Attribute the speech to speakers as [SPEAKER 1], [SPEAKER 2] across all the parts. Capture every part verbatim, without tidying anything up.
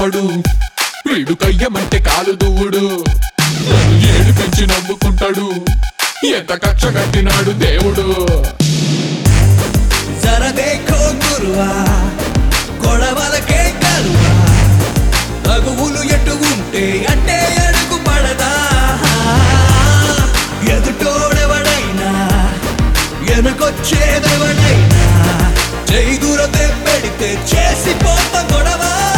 [SPEAKER 1] నమ్మడు వీడు కయ్యమంటే కాలు దువ్వుడు ఏడిపించి నవ్వుకుంటాడు ఎంత కక్ష కట్టినాడు దేవుడు
[SPEAKER 2] జరదేఖో గురువా గొడవలకే కరువా తగువులు ఎటు ఉంటే అంటే అడుగు పడదా ఎదుటోడెవడైనా వెనకొచ్చేదెవడైనా చేదురతే పెడితే చేసిపోత గొడవ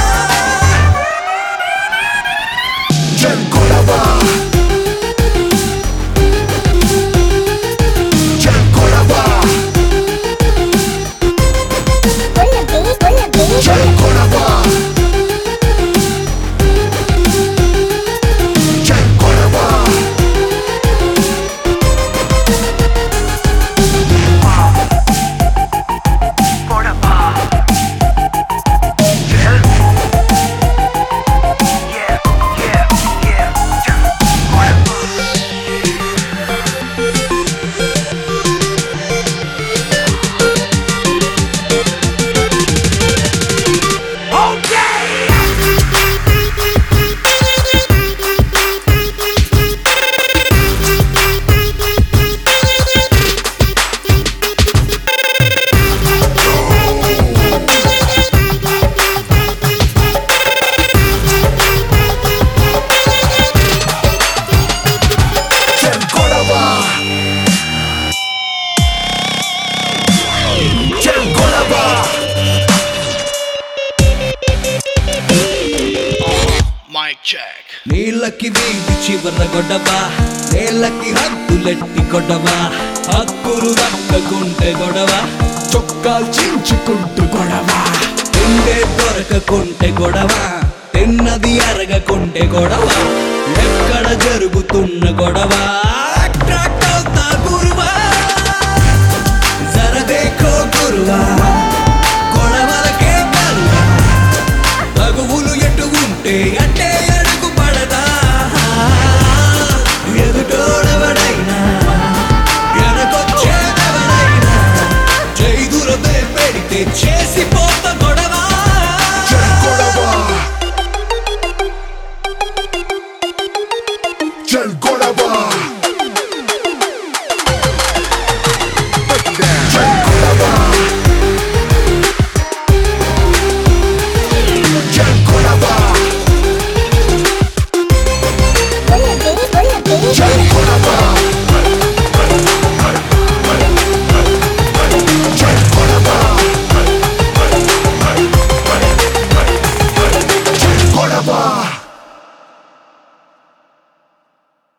[SPEAKER 2] నీళ్ళకి వీధి చివర గొడవ నేలకి హద్దులెట్టి గొడవ హక్కులు దక్కకుంటే గొడవ
[SPEAKER 1] చొక్కాలు చించుకుంటూ గొడవ
[SPEAKER 2] తిండే దొరకకుంటే గొడవ తిన్నది అరగకుంటే గొడవ ఎక్కడ జరుగుతున్న గొడవ అట్రాక్ట్ అవుతా గురువా జరదేఖో గురువా గొడవలకే కరువా తగువులు ఎటు ఉంటే అంటే అడుగు పడదా ఎదుటోడెవడైనా వెనకొచ్చేదెవడైనా చేదురతే పెడితే చేసిపో